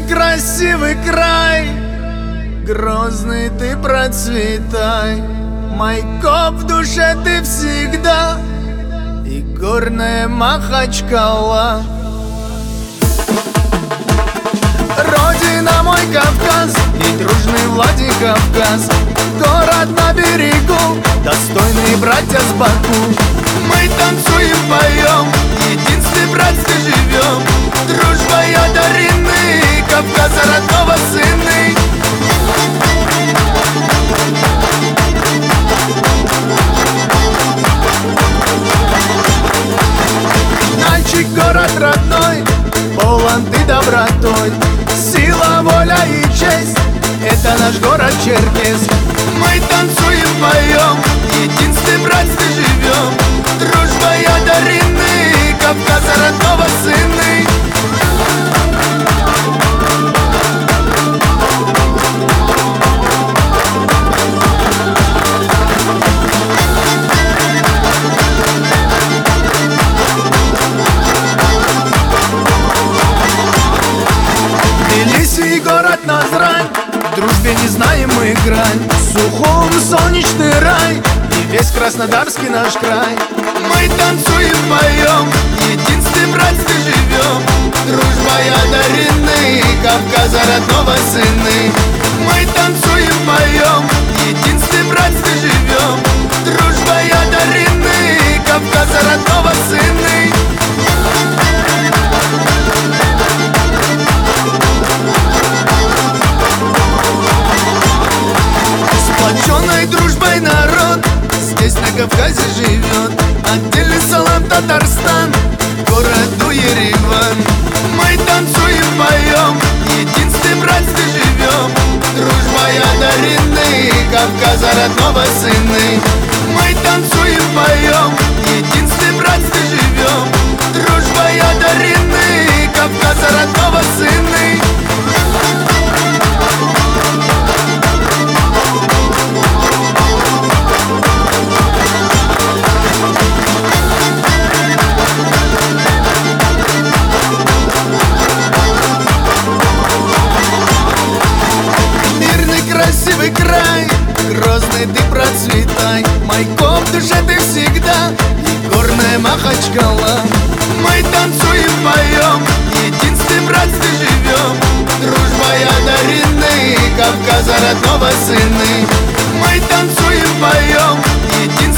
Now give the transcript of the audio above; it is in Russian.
красивый край, Грозный ты процветай. Майкоп в душе ты всегда, и горная Махачкала. Родина мой Кавказ, и дружный Владикавказ, город на берегу, достойные братья с Баку. Мы танцуем, поем, единстве братстве живем. Дружба одарены, Кавказа родного сыны. Нальчик город родной, полон ты добротой. Сила, воля и честь — это наш город Черкесск. Мы танцуем, поем, единстве братстве живем. Дружба одарены, Кавказа родного сыны. Тбилиси, город Назрань, в дружбе не знаем мы грань. Сухом солнечный рай и весь Краснодарский наш край. Мы танцуем, поем, единстве братстве живем. Дружба одарены, Кавказа родного сыны. Мы танцуем, поем, единстве братстве живем. Дружба одарены, Кавказа родного сыны. Сплоченной дружбой народ здесь на Кавказе живет. Отдельный салам Татарстан, городу Ереван. Мы танцуем, поем, единстве братстве живем. Дружба одарены, Кавказа родного сыны. Мы танцуем, поем, единстве братстве живем. Дружба одарены, Кавказа родного сыны. Красивый край, Грозный ты процветай. Майкоп в душе ты всегда, и горная Махачкала. Мы танцуем, поем, единстве братстве живем. Дружба одарены, Кавказа родного сыны. Мы танцуем, поем, единстве